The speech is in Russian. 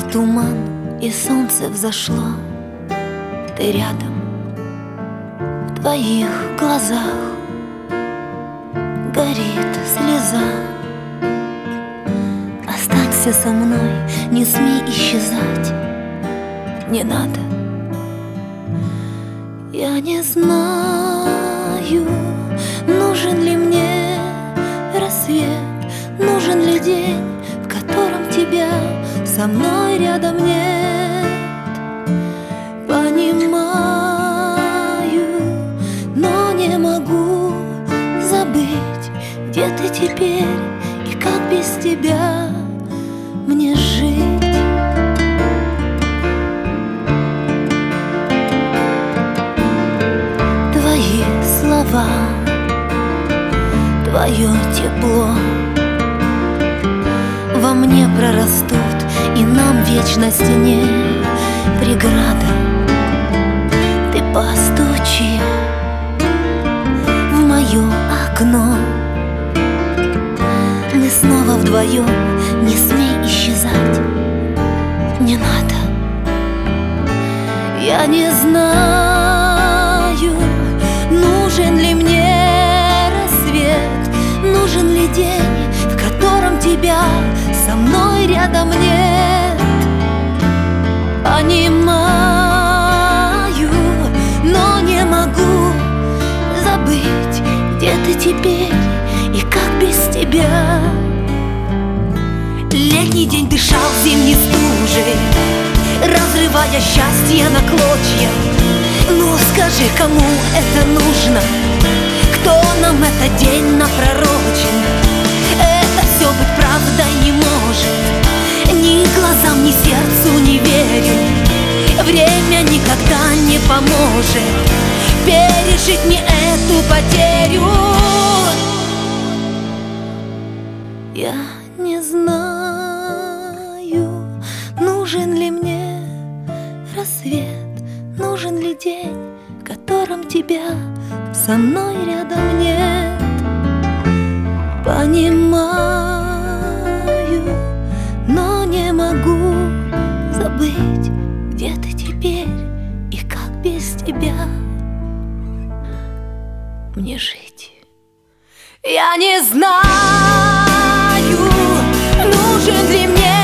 Туман, и солнце взошло. Ты рядом, в твоих глазах горит слеза. Останься со мной, не смей исчезать. Не надо. Я не знаю, нужен ли мне рассвет, нужен ли день, в котором тебя со мной рядом нет. Понимаю, но не могу забыть, где ты теперь и как без тебя мне жить. Твои слова, твое тепло во мне прорастут, и нам вечности не преграда. Ты постучи в мое окно. Мы снова вдвоем, не смей исчезать. Не надо. Я не знаю, нужен ли мне рассвет, нужен ли день, в котором тебя со мной рядом нет. Понимаю, но не могу забыть, где ты теперь и как без тебя. Летний день дышал зимней стужей, разрывая счастье на клочья. Ну скажи, кому это нужно? Кто нам этот день напророчен? Это все быть правдой не может. Ни глазам, ни сердцу не верю. Время никогда не поможет пережить мне эту потерю. Я не знаю, нужен ли мне рассвет, нужен ли день, в котором тебя со мной рядом нет. Понимаю, но не могу забыть, где ты теперь и как без тебя мне жить. Я не знаю, нужен ли мне